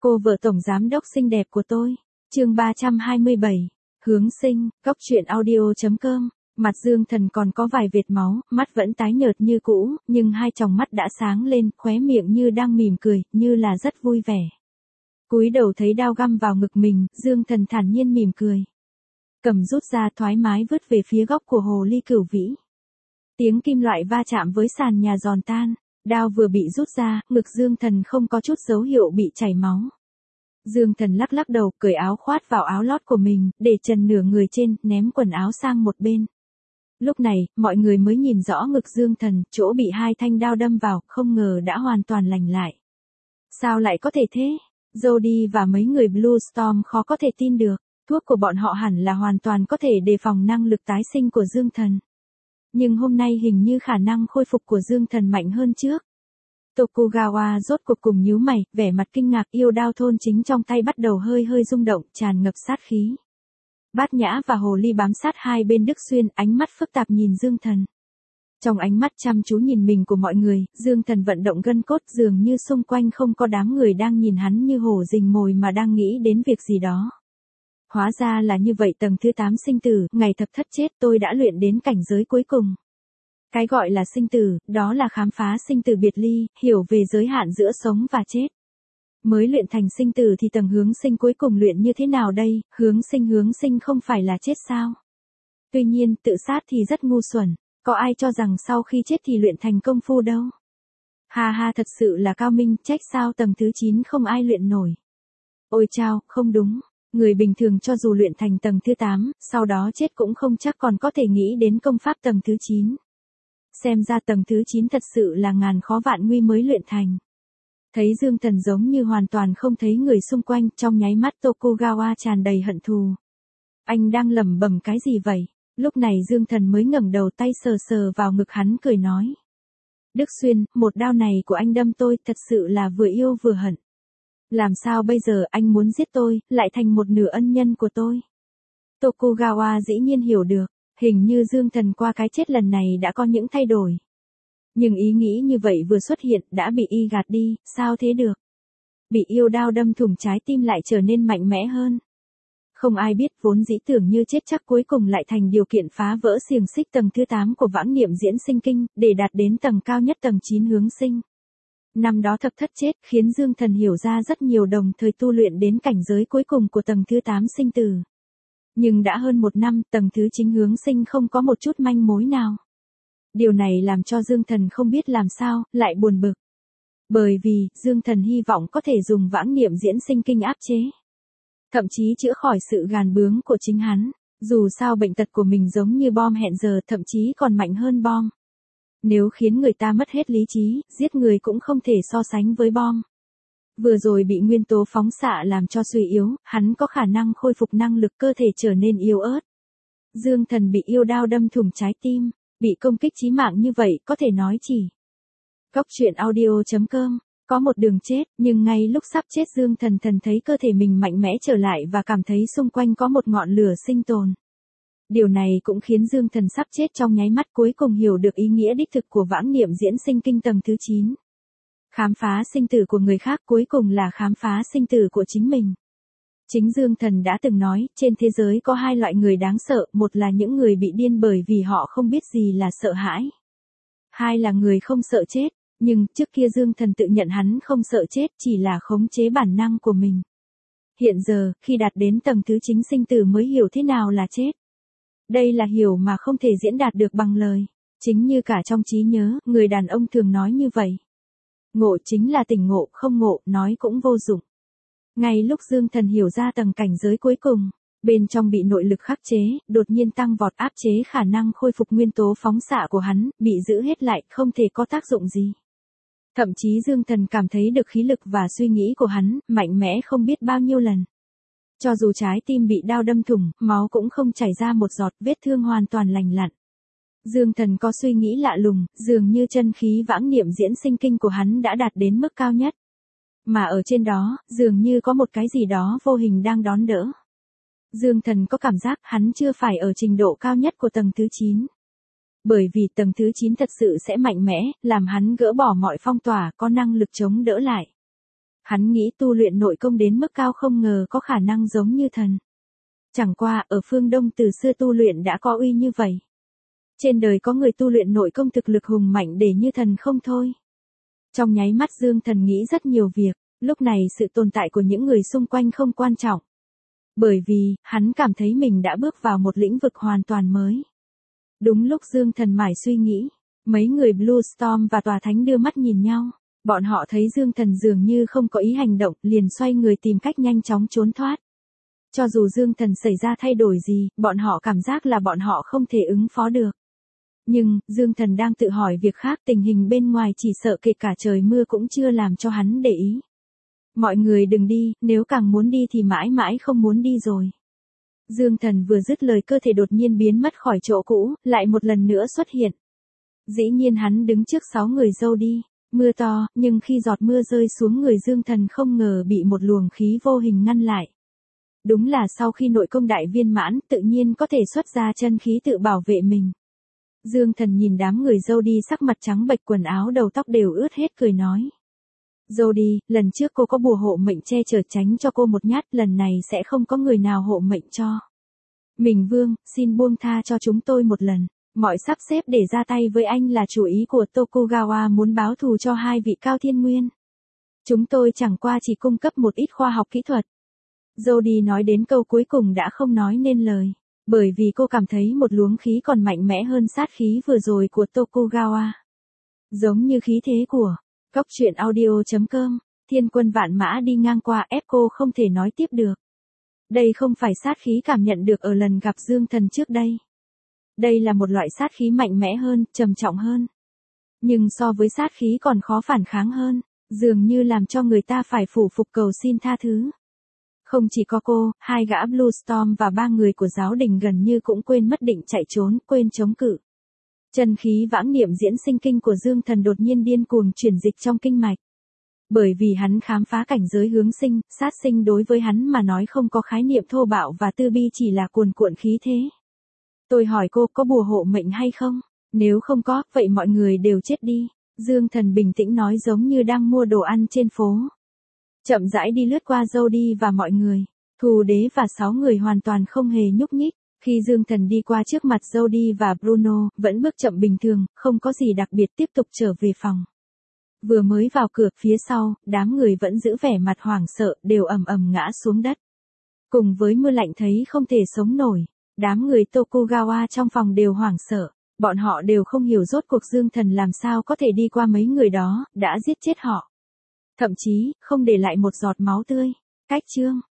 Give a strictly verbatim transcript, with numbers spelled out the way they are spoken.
Cô vợ tổng giám đốc xinh đẹp của tôi. Chương ba trăm hai mươi bảy. Hướng sinh, góc truyện audio chấm com. Mặt Dương Thần còn có vài vệt máu, mắt vẫn tái nhợt như cũ, nhưng hai tròng mắt đã sáng lên, khóe miệng như đang mỉm cười, như là rất vui vẻ. Cúi đầu thấy đao găm vào ngực mình, Dương Thần thản nhiên mỉm cười. Cầm rút ra thoải mái vứt về phía góc của hồ ly cửu vĩ. Tiếng kim loại va chạm với sàn nhà giòn tan, đao vừa bị rút ra, ngực Dương Thần không có chút dấu hiệu bị chảy máu. Dương Thần lắc lắc đầu, cởi áo khoát vào áo lót của mình, để trần nửa người trên, ném quần áo sang một bên. Lúc này, mọi người mới nhìn rõ ngực Dương Thần, chỗ bị hai thanh đao đâm vào, không ngờ đã hoàn toàn lành lại. Sao lại có thể thế? Jody và mấy người Blue Storm khó có thể tin được, thuốc của bọn họ hẳn là hoàn toàn có thể đề phòng năng lực tái sinh của Dương Thần. Nhưng hôm nay hình như khả năng khôi phục của Dương Thần mạnh hơn trước. Tokugawa rốt cuộc cùng nhíu mày, vẻ mặt kinh ngạc, yêu đao thôn chính trong tay bắt đầu hơi hơi rung động, tràn ngập sát khí. Bát Nhã và Hồ Ly bám sát hai bên Đức Xuyên, ánh mắt phức tạp nhìn Dương Thần. Trong ánh mắt chăm chú nhìn mình của mọi người, Dương Thần vận động gân cốt, dường như xung quanh không có đám người đang nhìn hắn như hổ rình mồi mà đang nghĩ đến việc gì đó. Hóa ra là như vậy, tầng thứ tám sinh tử, ngày thập thất chết, tôi đã luyện đến cảnh giới cuối cùng. Cái gọi là sinh tử, đó là khám phá sinh tử biệt ly, hiểu về giới hạn giữa sống và chết. Mới luyện thành sinh tử thì tầng hướng sinh cuối cùng luyện như thế nào đây, hướng sinh hướng sinh không phải là chết sao? Tuy nhiên, tự sát thì rất ngu xuẩn, có ai cho rằng sau khi chết thì luyện thành công phu đâu. Ha ha, thật sự là cao minh, trách sao tầng thứ chín không ai luyện nổi. Ôi chao, không đúng. Người bình thường cho dù luyện thành tầng thứ tám, sau đó chết cũng không chắc còn có thể nghĩ đến công pháp tầng thứ chín. Xem ra tầng thứ chín thật sự là ngàn khó vạn nguy mới luyện thành. Thấy Dương Thần giống như hoàn toàn không thấy người xung quanh, trong nháy mắt Tokugawa tràn đầy hận thù. Anh đang lẩm bẩm cái gì vậy? Lúc này Dương Thần mới ngẩng đầu, tay sờ sờ vào ngực hắn, cười nói. Đức Xuyên, một đao này của anh đâm tôi thật sự là vừa yêu vừa hận. Làm sao bây giờ, anh muốn giết tôi, lại thành một nửa ân nhân của tôi? Tokugawa dĩ nhiên hiểu được, hình như Dương Thần qua cái chết lần này đã có những thay đổi. Nhưng ý nghĩ như vậy vừa xuất hiện, đã bị y gạt đi, sao thế được? Bị yêu đao đâm thủng trái tim lại trở nên mạnh mẽ hơn. Không ai biết, vốn dĩ tưởng như chết chắc cuối cùng lại thành điều kiện phá vỡ xiềng xích tầng thứ tám của vãng niệm diễn sinh kinh, để đạt đến tầng cao nhất tầng chín hướng sinh. Năm đó thập thất chết khiến Dương Thần hiểu ra rất nhiều, đồng thời tu luyện đến cảnh giới cuối cùng của tầng thứ tám sinh tử. Nhưng đã hơn một năm, tầng thứ chín hướng sinh không có một chút manh mối nào. Điều này làm cho Dương Thần không biết làm sao, lại buồn bực. Bởi vì, Dương Thần hy vọng có thể dùng vãng niệm diễn sinh kinh áp chế. Thậm chí chữa khỏi sự gàn bướng của chính hắn. Dù sao bệnh tật của mình giống như bom hẹn giờ, thậm chí còn mạnh hơn bom. Nếu khiến người ta mất hết lý trí, giết người cũng không thể so sánh với bom. Vừa rồi bị nguyên tố phóng xạ làm cho suy yếu, hắn có khả năng khôi phục năng lực cơ thể trở nên yếu ớt. Dương Thần bị yêu đao đâm thủng trái tim, bị công kích chí mạng như vậy, có thể nói chỉ. Góc truyện audio chấm com, có một đường chết, nhưng ngay lúc sắp chết Dương Thần thần thấy cơ thể mình mạnh mẽ trở lại và cảm thấy xung quanh có một ngọn lửa sinh tồn. Điều này cũng khiến Dương Thần sắp chết trong nháy mắt cuối cùng hiểu được ý nghĩa đích thực của vãng niệm diễn sinh kinh tầng thứ chín. Khám phá sinh tử của người khác cuối cùng là khám phá sinh tử của chính mình. Chính Dương Thần đã từng nói, trên thế giới có hai loại người đáng sợ, một là những người bị điên bởi vì họ không biết gì là sợ hãi. Hai là người không sợ chết, nhưng trước kia Dương Thần tự nhận hắn không sợ chết, chỉ là khống chế bản năng của mình. Hiện giờ, khi đạt đến tầng thứ chính sinh tử mới hiểu thế nào là chết. Đây là hiểu mà không thể diễn đạt được bằng lời. Chính như cả trong trí nhớ, người đàn ông thường nói như vậy. Ngộ chính là tỉnh ngộ, không ngộ, nói cũng vô dụng. Ngay lúc Dương Thần hiểu ra tầng cảnh giới cuối cùng, bên trong bị nội lực khắc chế, đột nhiên tăng vọt áp chế khả năng khôi phục nguyên tố phóng xạ của hắn, bị giữ hết lại, không thể có tác dụng gì. Thậm chí Dương Thần cảm thấy được khí lực và suy nghĩ của hắn, mạnh mẽ không biết bao nhiêu lần. Cho dù trái tim bị đao đâm thủng, máu cũng không chảy ra một giọt, vết thương hoàn toàn lành lặn. Dương Thần có suy nghĩ lạ lùng, dường như chân khí vãng niệm diễn sinh kinh của hắn đã đạt đến mức cao nhất. Mà ở trên đó, dường như có một cái gì đó vô hình đang đón đỡ. Dương Thần có cảm giác hắn chưa phải ở trình độ cao nhất của tầng thứ chín. Bởi vì tầng thứ chín thật sự sẽ mạnh mẽ, làm hắn gỡ bỏ mọi phong tỏa, có năng lực chống đỡ lại. Hắn nghĩ tu luyện nội công đến mức cao không ngờ có khả năng giống như thần. Chẳng qua, ở phương Đông từ xưa tu luyện đã có uy như vậy. Trên đời có người tu luyện nội công thực lực hùng mạnh để như thần không thôi. Trong nháy mắt Dương Thần nghĩ rất nhiều việc, lúc này sự tồn tại của những người xung quanh không quan trọng. Bởi vì, hắn cảm thấy mình đã bước vào một lĩnh vực hoàn toàn mới. Đúng lúc Dương Thần mải suy nghĩ, mấy người Blue Storm và Tòa Thánh đưa mắt nhìn nhau. Bọn họ thấy Dương Thần dường như không có ý hành động, liền xoay người tìm cách nhanh chóng trốn thoát. Cho dù Dương Thần xảy ra thay đổi gì, bọn họ cảm giác là bọn họ không thể ứng phó được. Nhưng, Dương Thần đang tự hỏi việc khác, tình hình bên ngoài chỉ sợ kể cả trời mưa cũng chưa làm cho hắn để ý. Mọi người đừng đi, nếu càng muốn đi thì mãi mãi không muốn đi rồi. Dương Thần vừa dứt lời cơ thể đột nhiên biến mất khỏi chỗ cũ, lại một lần nữa xuất hiện. Dĩ nhiên hắn đứng trước sáu người dâu đi. Mưa to, nhưng khi giọt mưa rơi xuống người Dương Thần không ngờ bị một luồng khí vô hình ngăn lại. Đúng là sau khi nội công đại viên mãn, tự nhiên có thể xuất ra chân khí tự bảo vệ mình. Dương Thần nhìn đám người dâu đi sắc mặt trắng bệch, quần áo đầu tóc đều ướt hết, cười nói. Dâu đi, lần trước cô có bùa hộ mệnh che chở tránh cho cô một nhát, lần này sẽ không có người nào hộ mệnh cho. Mình Vương, xin buông tha cho chúng tôi một lần. Mọi sắp xếp để ra tay với anh là chủ ý của Tokugawa muốn báo thù cho hai vị Cao Thiên Nguyên. Chúng tôi chẳng qua chỉ cung cấp một ít khoa học kỹ thuật. Jody nói đến câu cuối cùng đã không nói nên lời, bởi vì cô cảm thấy một luồng khí còn mạnh mẽ hơn sát khí vừa rồi của Tokugawa. Giống như khí thế của Cóc truyện audio chấm com, thiên quân vạn mã đi ngang qua ép cô không thể nói tiếp được. Đây không phải sát khí cảm nhận được ở lần gặp Dương Thần trước đây. Đây là một loại sát khí mạnh mẽ hơn, trầm trọng hơn. Nhưng so với sát khí còn khó phản kháng hơn, dường như làm cho người ta phải phủ phục cầu xin tha thứ. Không chỉ có cô, hai gã Blue Storm và ba người của giáo đình gần như cũng quên mất định chạy trốn, quên chống cự. Chân khí vãng niệm diễn sinh kinh của Dương Thần đột nhiên điên cuồng chuyển dịch trong kinh mạch. Bởi vì hắn khám phá cảnh giới hướng sinh, sát sinh đối với hắn mà nói không có khái niệm thô bạo và tư bi, chỉ là cuồn cuộn khí thế. Tôi hỏi cô có bùa hộ mệnh hay không? Nếu không có, vậy mọi người đều chết đi. Dương Thần bình tĩnh nói giống như đang mua đồ ăn trên phố. Chậm rãi đi lướt qua Jody và mọi người. Thù đế và sáu người hoàn toàn không hề nhúc nhích. Khi Dương Thần đi qua trước mặt Jody và Bruno, vẫn bước chậm bình thường, không có gì đặc biệt, tiếp tục trở về phòng. Vừa mới vào cửa, phía sau, đám người vẫn giữ vẻ mặt hoảng sợ, đều ầm ầm ngã xuống đất. Cùng với mưa lạnh thấy không thể sống nổi. Đám người Tokugawa trong phòng đều hoảng sợ, bọn họ đều không hiểu rốt cuộc Dương Thần làm sao có thể đi qua mấy người đó, đã giết chết họ. Thậm chí, không để lại một giọt máu tươi. Cách chương